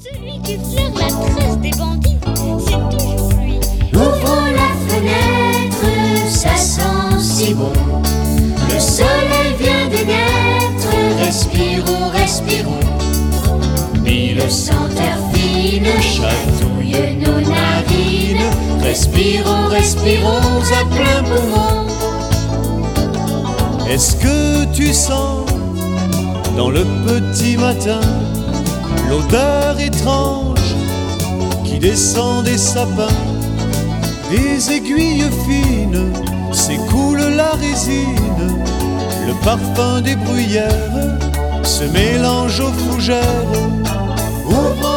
Celui qui flaire la trace des bandits, c'est toujours lui. Ouvrons la fenêtre, ça sent si bon. Le soleil vient de naître, respirons, respirons. Mille senteurs fines chatouillent nos narines. Respirons, respirons à plein poumon. Est-ce que tu sens dans le petit matin l'odeur étrange qui descend des sapins? Des aiguilles fines s'écoule la résine. Le parfum des bruyères se mélange aux fougères. Ouvrons